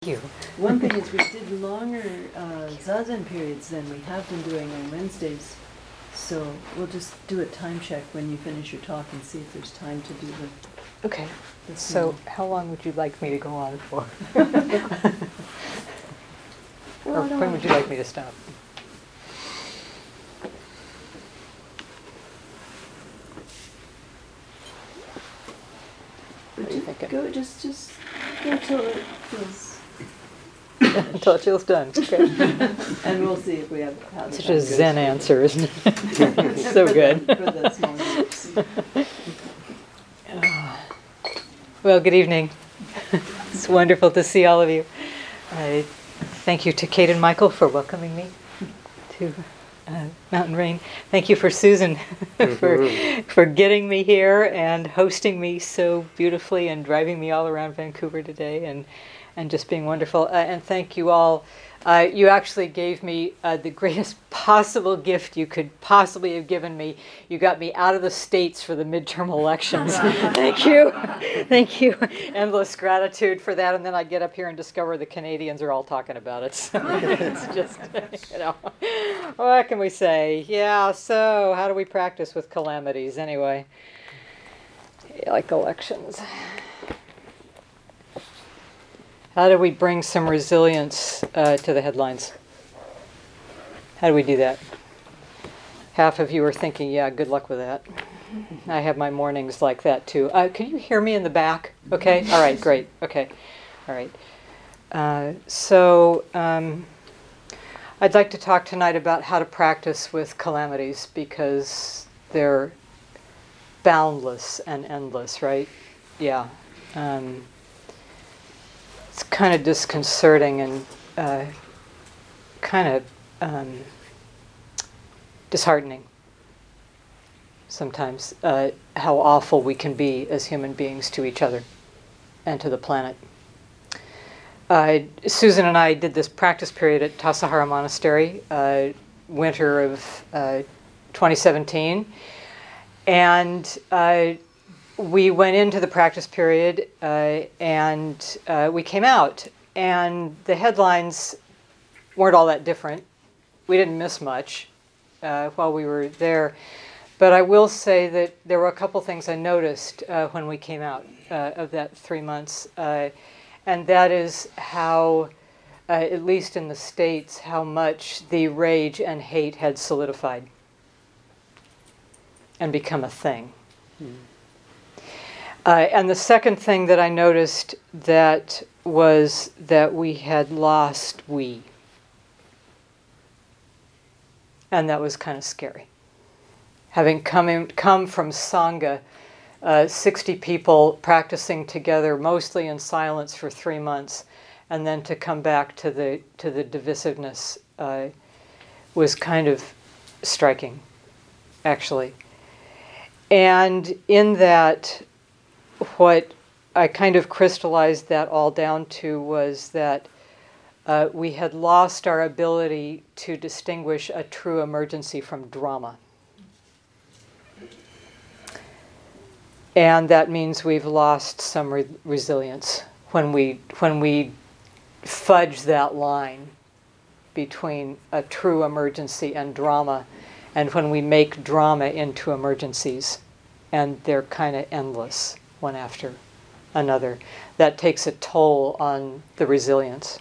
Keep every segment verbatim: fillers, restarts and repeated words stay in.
You. One thing is we did longer uh, zazen periods than we have been doing on Wednesdays. So we'll just do a time check when you finish your talk and see if there's time to do the... Okay. the So how long would you like me to go on for? Or well, when would you like me to stop? What are you thinking? Go, just, just go till it feels... Until it feels done. Okay. And we'll see if we have... How the Such time a goes Zen for- answer, isn't it? So good. For the small groups. Well, good evening. It's wonderful to see all of you. I thank you to Kate and Michael for welcoming me to uh, Mountain Rain. Thank you for Susan for for getting me here and hosting me so beautifully and driving me all around Vancouver today and and just being wonderful. Uh, and thank you all. Uh, you actually gave me uh, the greatest possible gift you could possibly have given me. You got me out of the States for the midterm elections. Thank you. Thank you. Endless gratitude for that. And then I get up here and discover the Canadians are all talking about it. So it's just, you know, what can we say? Yeah, so how do we practice with calamities anyway? Like elections. How do we bring some resilience uh, to the headlines? How do we do that? Half of you are thinking, yeah, good luck with that. I have my mornings like that too. Uh, can you hear me in the back? Okay? All right, great. Okay. All right. Uh, so um, I'd like to talk tonight about how to practice with calamities because they're boundless and endless, right? Yeah. Um, It's kind of disconcerting and uh, kind of um, disheartening sometimes uh, how awful we can be as human beings to each other and to the planet. Uh, Susan and I did this practice period at Tassajara Monastery, uh, winter of uh, twenty seventeen, and uh, we went into the practice period uh, and uh, we came out, and the headlines weren't all that different. We didn't miss much uh, while we were there. But I will say that there were a couple things I noticed uh, when we came out uh, of that three months. Uh, and that is how, uh, at least in the States, how much the rage and hate had solidified and become a thing. Mm. Uh, and the second thing that I noticed that was that we had lost we. And that was kind of scary. Having come, in, come from Sangha, uh, sixty people practicing together, mostly in silence for three months, and then to come back to the, to the divisiveness uh, was kind of striking, actually. And in that, what I kind of crystallized that all down to was that uh, we had lost our ability to distinguish a true emergency from drama. And that means we've lost some re- resilience when we when we fudge that line between a true emergency and drama, and when we make drama into emergencies, and they're kind of endless, one after another. That takes a toll on the resilience.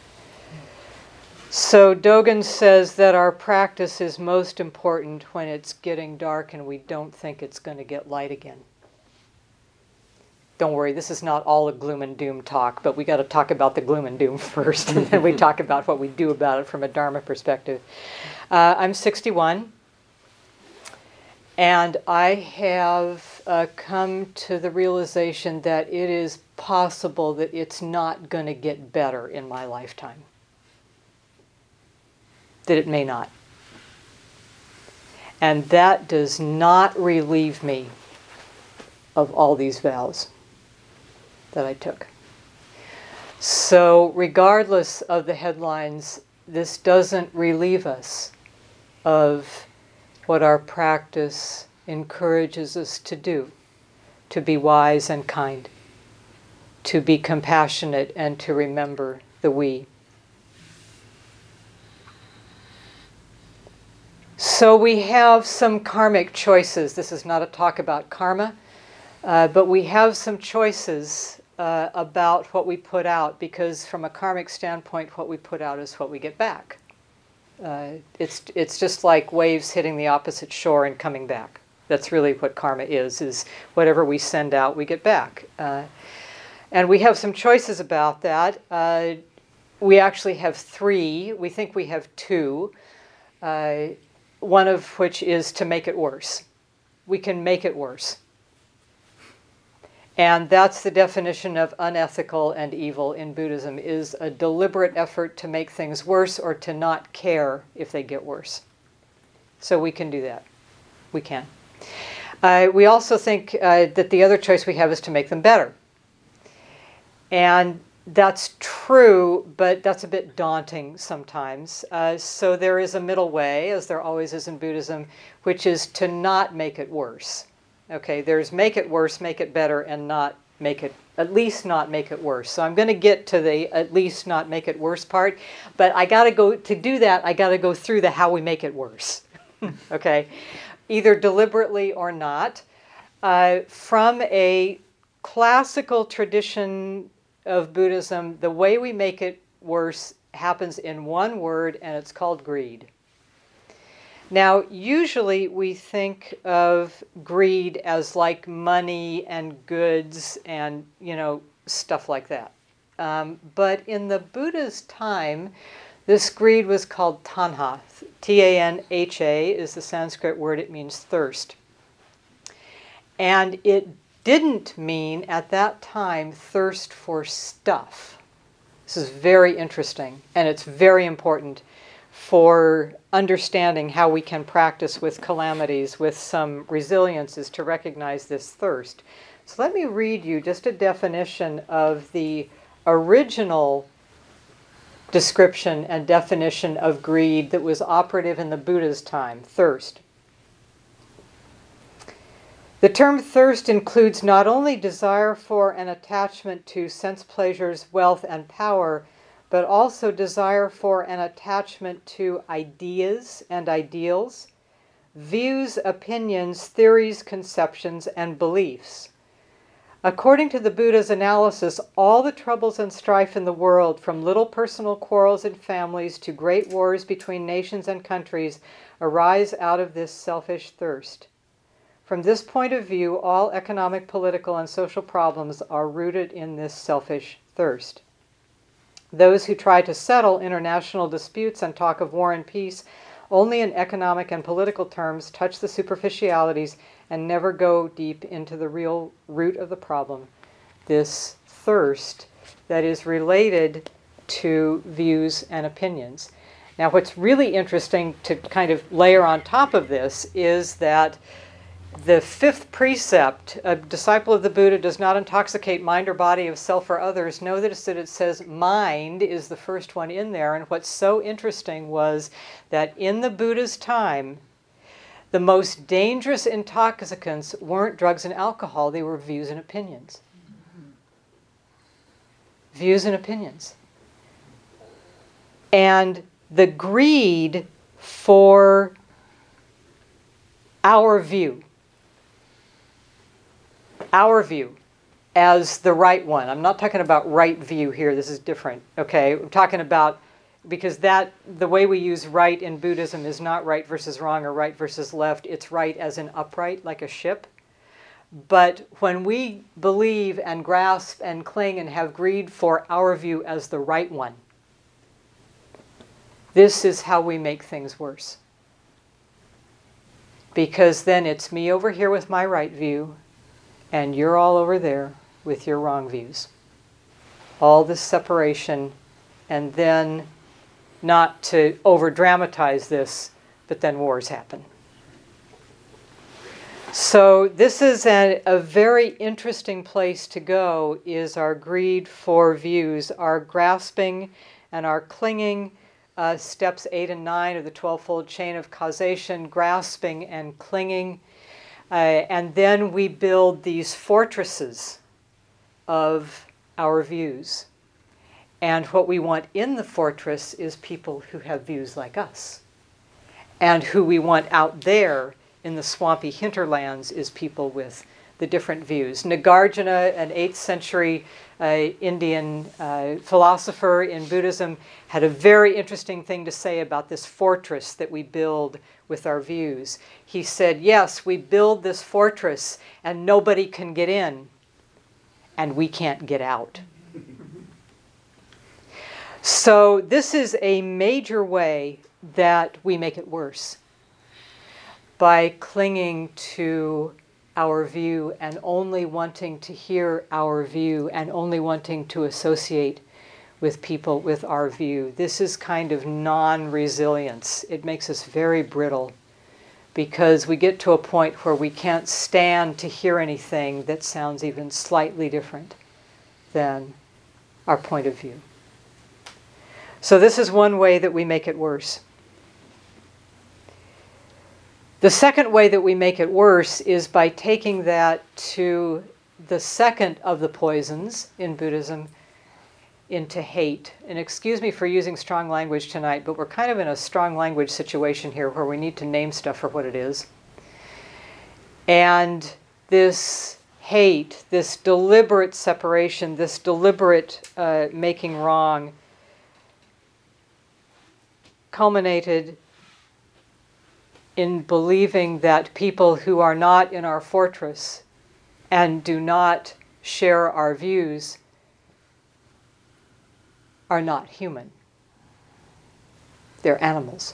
So Dogen says that our practice is most important when it's getting dark and we don't think it's going to get light again. Don't worry, this is not all a gloom and doom talk, but we got to talk about the gloom and doom first, and then we talk about what we do about it from a Dharma perspective. Uh, I'm sixty-one. And I have uh, come to the realization that it is possible that it's not going to get better in my lifetime. That it may not. And that does not relieve me of all these vows that I took. So regardless of the headlines, this doesn't relieve us of what our practice encourages us to do, to be wise and kind, to be compassionate and to remember the we. So we have some karmic choices. This is not a talk about karma, uh, but we have some choices uh, about what we put out, because from a karmic standpoint, what we put out is what we get back. Uh, it's it's just like waves hitting the opposite shore and coming back. That's really what karma is, is whatever we send out, we get back. Uh, and we have some choices about that. Uh, we actually have three. We think we have two. Uh, one of which is to make it worse. We can make it worse. And that's the definition of unethical and evil in Buddhism, is a deliberate effort to make things worse or to not care if they get worse. So we can do that. We can. Uh, we also think uh, that the other choice we have is to make them better. And that's true, but that's a bit daunting sometimes. Uh, so there is a middle way, as there always is in Buddhism, which is to not make it worse. Okay, there's make it worse, make it better, and not make it, at least not make it worse. So I'm going to get to the at least not make it worse part, but I got to go, to do that, I got to go through the how we make it worse. Okay, either deliberately or not. Uh, from a classical tradition of Buddhism, the way we make it worse happens in one word, and it's called greed. Now, usually we think of greed as like money and goods and, you know, stuff like that. Um, but in the Buddha's time, this greed was called tanha. T A N H A is the Sanskrit word. It means thirst. And it didn't mean at that time thirst for stuff. This is very interesting, and it's very important for understanding how we can practice with calamities with some resilience, is to recognize this thirst. So let me read you just a definition of the original description and definition of greed that was operative in the Buddha's time, thirst. The term thirst includes not only desire for and attachment to sense pleasures, wealth, and power, but also desire for and attachment to ideas and ideals, views, opinions, theories, conceptions, and beliefs. According to the Buddha's analysis, all the troubles and strife in the world, from little personal quarrels in families to great wars between nations and countries, arise out of this selfish thirst. From this point of view, all economic, political, and social problems are rooted in this selfish thirst. Those who try to settle international disputes and talk of war and peace only in economic and political terms touch the superficialities and never go deep into the real root of the problem, this thirst that is related to views and opinions. Now, what's really interesting to kind of layer on top of this is that the fifth precept, a disciple of the Buddha does not intoxicate mind or body of self or others. Notice that it says mind is the first one in there. And what's so interesting was that in the Buddha's time, the most dangerous intoxicants weren't drugs and alcohol, they were views and opinions. Mm-hmm. Views and opinions. And the greed for our view, our view as the right one. I'm not talking about right view here. This is different. Okay, I'm talking about, because that the way we use right in Buddhism is not right versus wrong or right versus left. It's right as in upright, like a ship. But when we believe and grasp and cling and have greed for our view as the right one, this is how we make things worse. Because then it's me over here with my right view, and you're all over there with your wrong views. All this separation, and then, not to over-dramatize this, but then wars happen. So this is a, a very interesting place to go, is our greed for views, our grasping and our clinging, uh, steps eight and nine of the twelve-fold chain of causation, grasping and clinging. Uh, and then we build these fortresses of our views. And what we want in the fortress is people who have views like us. And who we want out there in the swampy hinterlands is people with the different views. Nagarjuna, an eighth century uh, Indian uh, philosopher in Buddhism, had a very interesting thing to say about this fortress that we build with our views. He said, yes, we build this fortress and nobody can get in, and we can't get out. So this is a major way that we make it worse, by clinging to our view and only wanting to hear our view and only wanting to associate with people with our view. This is kind of non-resilience. It makes us very brittle because we get to a point where we can't stand to hear anything that sounds even slightly different than our point of view. So this is one way that we make it worse. The second way that we make it worse is by taking that to the second of the poisons in Buddhism, into hate. And excuse me for using strong language tonight, but we're kind of in a strong language situation here where we need to name stuff for what it is. And this hate, this deliberate separation, this deliberate uh, making wrong, culminated in believing that people who are not in our fortress and do not share our views are not human. They're animals.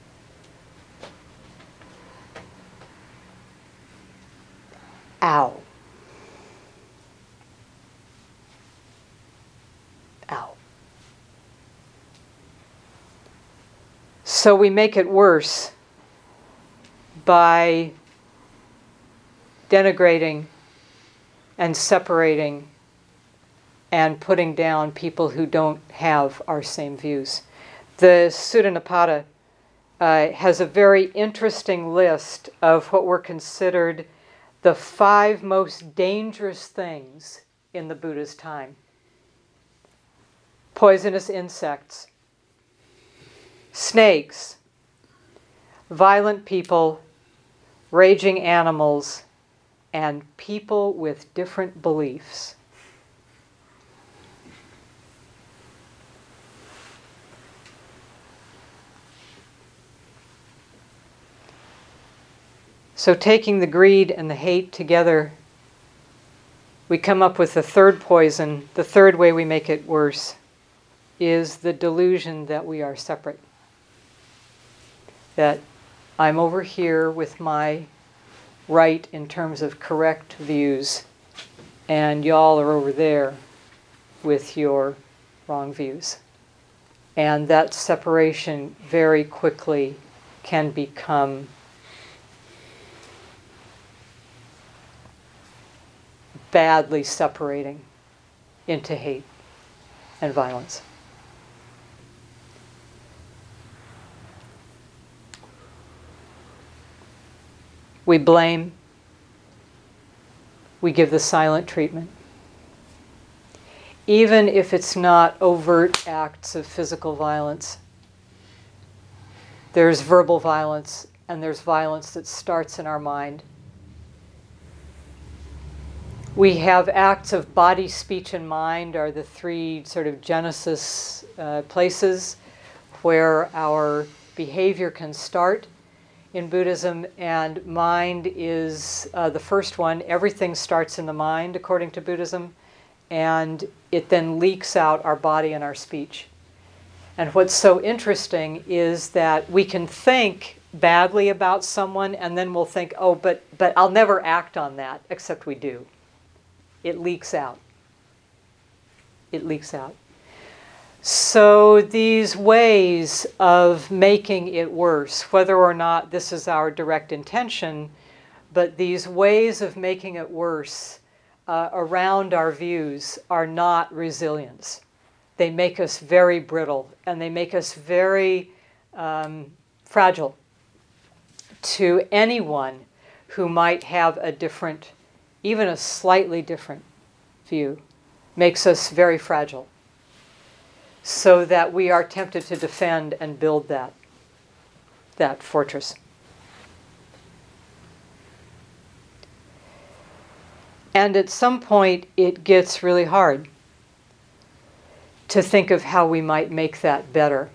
Ow. Ow. So we make it worse by denigrating and separating and putting down people who don't have our same views. The Sutta Nipata uh, has a very interesting list of what were considered the five most dangerous things in the Buddha's time. Poisonous insects, snakes, violent people, raging animals, and people with different beliefs. So taking the greed and the hate together, we come up with the third poison. The third way we make it worse is the delusion that we are separate. That I'm over here with my right in terms of correct views, and y'all are over there with your wrong views. And that separation very quickly can become badly separating into hate and violence. We blame. We give the silent treatment. Even if it's not overt acts of physical violence, there's verbal violence and there's violence that starts in our mind. We have acts of body, speech, and mind are the three sort of genesis uh, places where our behavior can start in Buddhism, and mind is uh, the first one. Everything starts in the mind, according to Buddhism, and it then leaks out our body and our speech. And what's so interesting is that we can think badly about someone, and then we'll think, oh, but but I'll never act on that, except we do. It leaks out. It leaks out. So these ways of making it worse, whether or not this is our direct intention, but these ways of making it worse uh, around our views are not resilience. They make us very brittle, and they make us very um, fragile to anyone who might have a different, even a slightly different view. Makes us very fragile. so that we are tempted to defend and build that, that fortress. And at some point, it gets really hard to think of how we might make that better.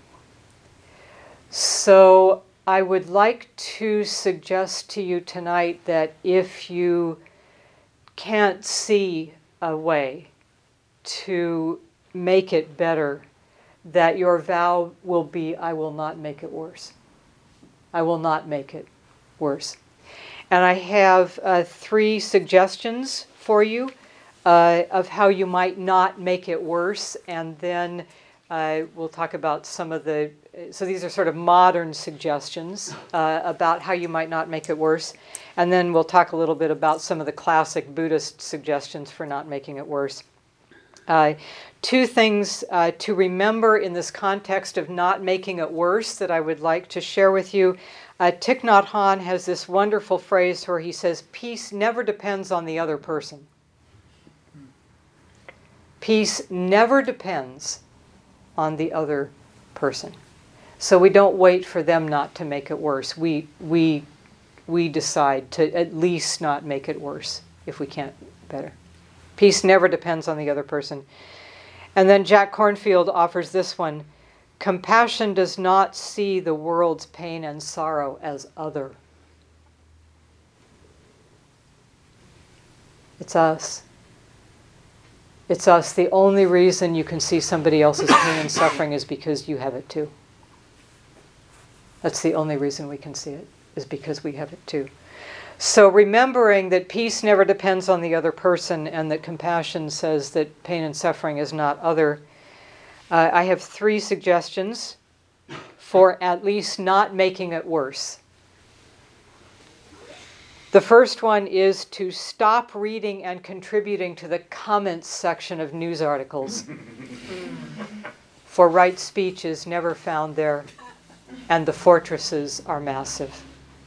So I would like to suggest to you tonight that if you can't see a way to make it better, that your vow will be, I will not make it worse. I will not make it worse. And I have uh, three suggestions for you uh, of how you might not make it worse, and then uh, we'll talk about some of the, so these are sort of modern suggestions uh, about how you might not make it worse, and then we'll talk a little bit about some of the classic Buddhist suggestions for not making it worse. Uh, two things uh, to remember in this context of not making it worse that I would like to share with you. Uh, Thich Nhat Hanh has this wonderful phrase where he says, peace never depends on the other person. Peace never depends on the other person. So we don't wait for them not to make it worse. We, we, we decide to at least not make it worse if we can't better. Peace never depends on the other person. And then Jack Kornfield offers this one. Compassion does not see the world's pain and sorrow as other. It's us. It's us. The only reason you can see somebody else's pain and suffering is because you have it too. That's the only reason we can see it, is because we have it too. So remembering that peace never depends on the other person and that compassion says that pain and suffering is not other, uh, I have three suggestions for at least not making it worse. The first one is to stop reading and contributing to the comments section of news articles. For right speech is never found there, and the fortresses are massive.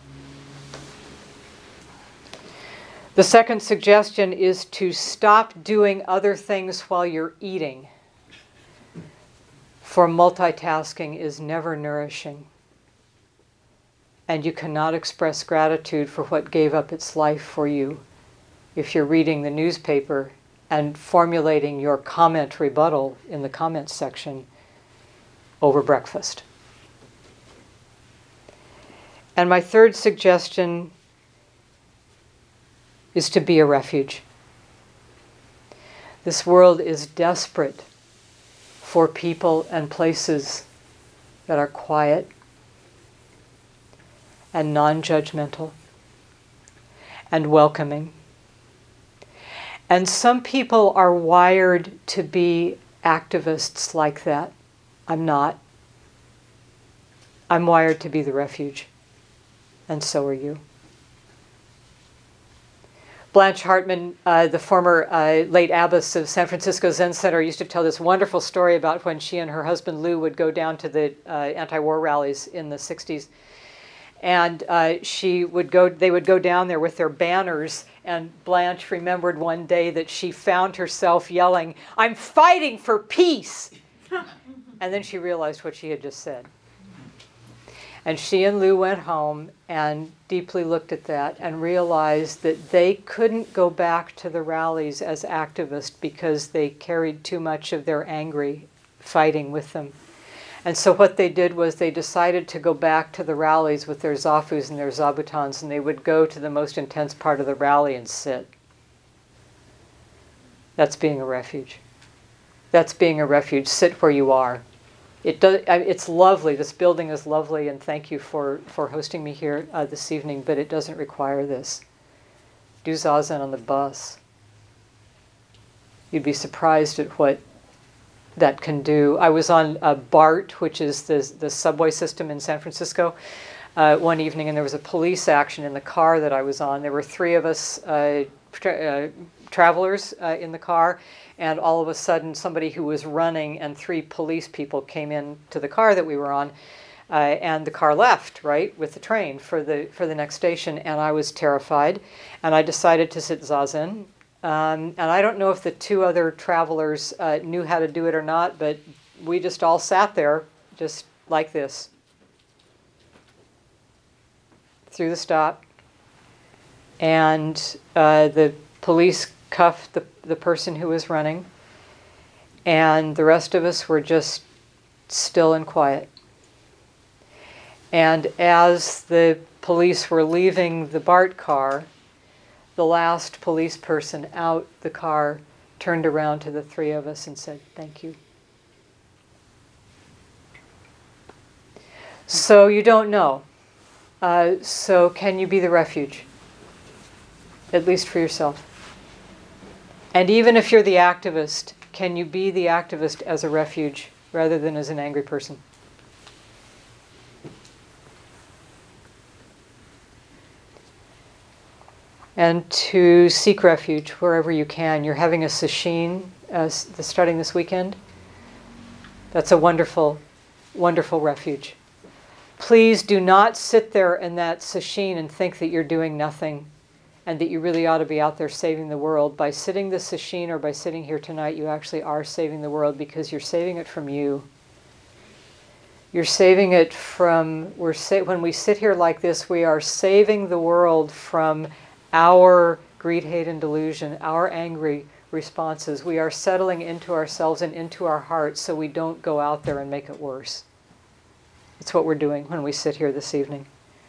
The second suggestion is to stop doing other things while you're eating, for multitasking is never nourishing. And you cannot express gratitude for what gave up its life for you if you're reading the newspaper and formulating your comment rebuttal in the comments section over breakfast. And my third suggestion is to be a refuge. This world is desperate for people and places that are quiet and non-judgmental and welcoming. And some people are wired to be activists like that. I'm not. I'm wired to be the refuge, and so are you. Blanche Hartman, uh, the former uh, late abbess of San Francisco Zen Center, used to tell this wonderful story about when she and her husband Lou would go down to the uh, anti-war rallies in the sixties. And uh, she would go, they would go down there with their banners, and Blanche remembered one day that she found herself yelling, "I'm fighting for peace!" And then she realized what she had just said. And she and Lou went home and deeply looked at that and realized that they couldn't go back to the rallies as activists because they carried too much of their angry fighting with them. And so what they did was they decided to go back to the rallies with their zafus and their zabutons, and they would go to the most intense part of the rally and sit. That's being a refuge. That's being a refuge. Sit where you are. It does, it's lovely. This building is lovely, and thank you for, for hosting me here uh, this evening, but it doesn't require this. Do Zazen on the bus. You'd be surprised at what that can do. I was on uh, BART, which is the, the subway system in San Francisco, uh, one evening, and there was a police action in the car that I was on. There were three of us uh, tra- uh, travelers uh, in the car, and all of a sudden somebody who was running and three police people came in to the car that we were on, uh, and the car left, right, with the train for the for the next station, and I was terrified, and I decided to sit Zazen. Um, and I don't know if the two other travelers uh, knew how to do it or not, but we just all sat there, just like this, through the stop. And uh, the police cuffed the, the person who was running. And the rest of us were just still and quiet. And as the police were leaving the BART car, the last police person out the car turned around to the three of us and said, "Thank you." So you don't know. Uh, so can you be the refuge? At least for yourself. And even if you're the activist, can you be the activist as a refuge rather than as an angry person? And to seek refuge wherever you can. You're having a sesshin uh, starting this weekend. That's a wonderful, wonderful refuge. Please do not sit there in that sesshin and think that you're doing nothing and that you really ought to be out there saving the world. By sitting the sesshin or by sitting here tonight, you actually are saving the world because you're saving it from you. You're saving it from, we're sa- when we sit here like this, we are saving the world from our greed, hate, and delusion, our angry responses. We are settling into ourselves and into our hearts so we don't go out there and make it worse. It's what we're doing when we sit here this evening.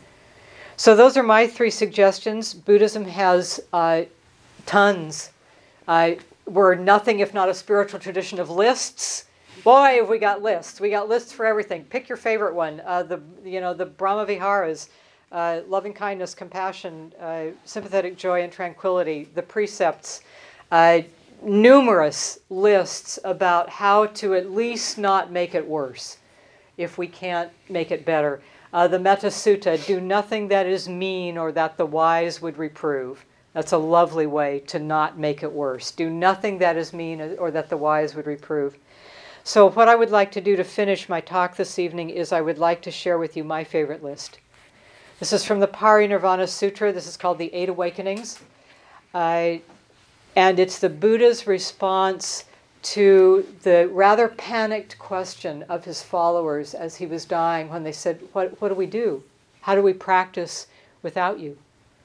So those are my three suggestions. Buddhism has uh, tons. Uh, we're nothing if not a spiritual tradition of lists. Boy, have we got lists. We got lists for everything. Pick your favorite one. Uh, the you know the Brahma Viharas. Uh, loving kindness, compassion, uh, sympathetic joy, and tranquility, the precepts, uh, numerous lists about how to at least not make it worse if we can't make it better. Uh, the Metta Sutta, do nothing that is mean or that the wise would reprove. That's a lovely way to not make it worse. Do nothing that is mean or that the wise would reprove. So what I would like to do to finish my talk this evening is I would like to share with you my favorite list. This is from the Parinirvana Sutra. This is called the Eight Awakenings. Uh, and it's the Buddha's response to the rather panicked question of his followers as he was dying when they said, what, what do we do? How do we practice without you?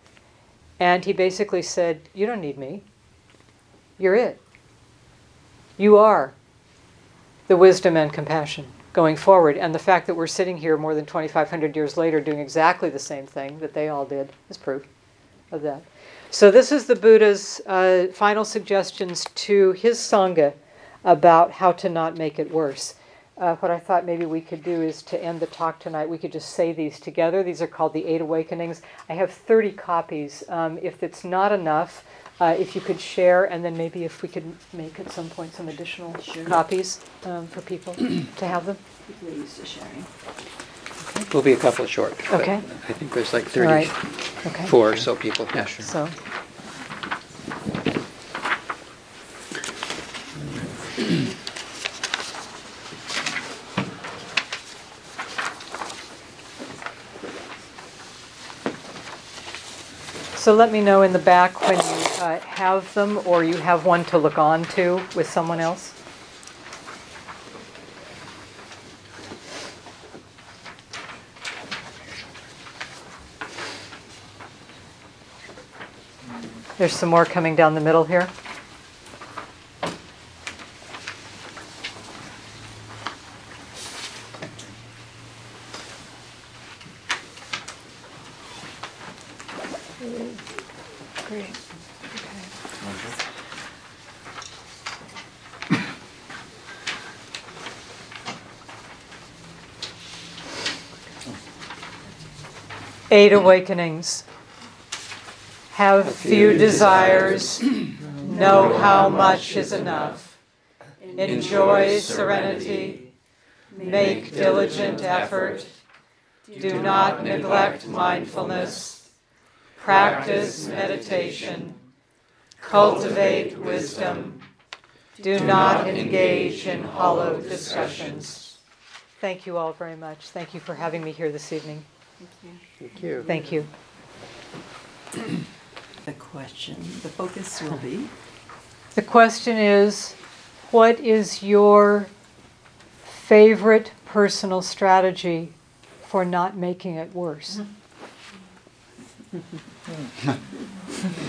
And he basically said, you don't need me. You're it. You are the wisdom and compassion going forward. And the fact that we're sitting here more than twenty-five hundred years later doing exactly the same thing that they all did is proof of that. So this is the Buddha's uh, final suggestions to his Sangha about how to not make it worse. Uh, what I thought maybe we could do is to end the talk tonight, we could just say these together. These are called the Eight Awakenings. I have thirty copies. Um, if it's not enough, uh, if you could share, and then maybe if we could make at some point some additional Sure. copies um, for people to have them. People are used to sharing. Will be a couple short. but Okay. I think there's like All right. thirty-four Okay. or so people. Yeah, sure. So, so let me know in the back when you uh, have them or you have one to look on to with someone else. There's some more coming down the middle here. Great. Okay. Eight awakenings. Have few desires, know how much is enough. Enjoy serenity, make diligent effort, do not neglect mindfulness, practice meditation, cultivate wisdom, do not engage in hollow discussions. Thank you all very much. Thank you for having me here this evening. Thank you. Thank you. The question, the focus will be? The question is, what is your favorite personal strategy for not making it worse?